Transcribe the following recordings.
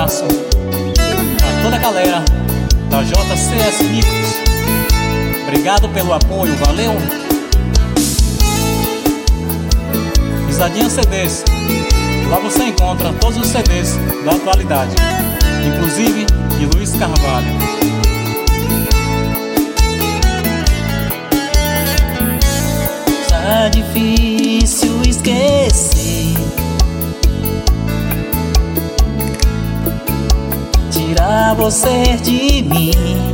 abraço a toda a galera da JCS Micros. Obrigado pelo apoio, valeu! Risadinha CDs. Lá você encontra todos os CDs da atualidade, inclusive de Luiz Carvalho. Tá difícil esquecer, tirar você de mim.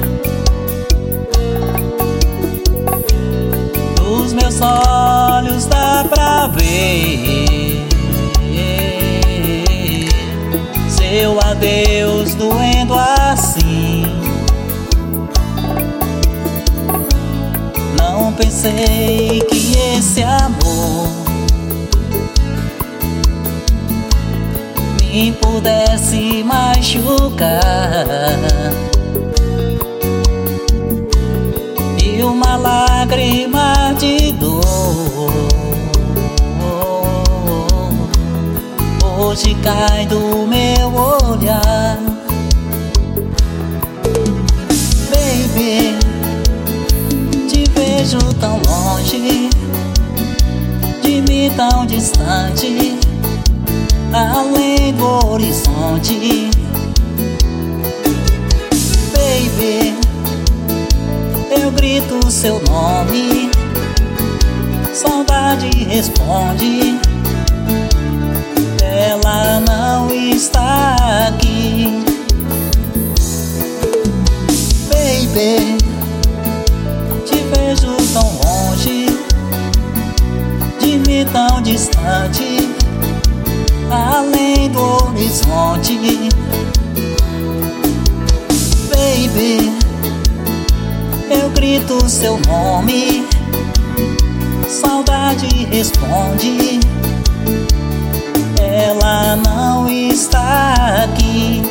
Dos meus olhos dá pra ver seu adeus doendo assim. Não pensei que esse amor me pudesse machucar, e uma lágrima de dor hoje cai do meu olhar. Baby, te vejo tão longe, de mim tão distante, além do horizonte. Baby, eu grito seu nome, saudade responde, ela não está aqui. Baby, te vejo tão longe, de mim tão distante, além do horizonte. Baby, eu grito seu nome, saudade responde, ela não está aqui.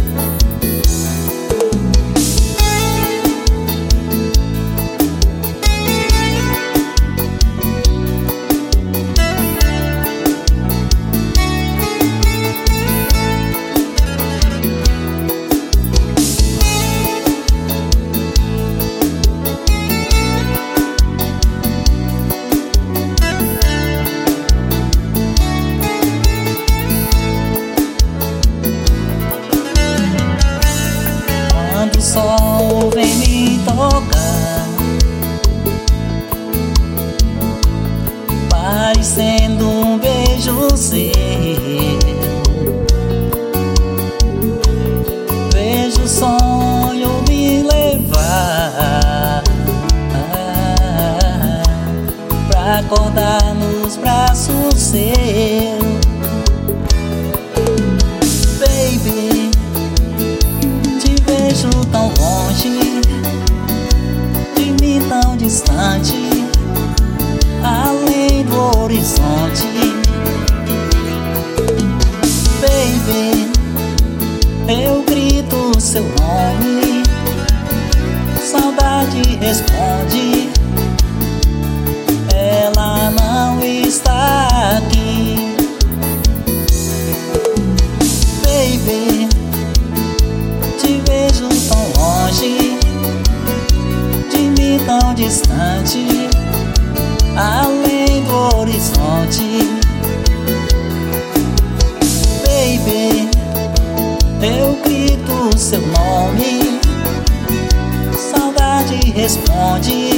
Quando o sol vem me tocar, parecendo um beijo seu, vejo o sonho me levar pra acordar nos braços seus. Baby, vejo tão longe, de mim tão distante, além do horizonte. Baby, eu grito seu nome, saudade responde, ela não está aqui. Baby, te vejo tão longe, de mim tão distante, além do horizonte. Baby, eu grito seu nome, saudade responde,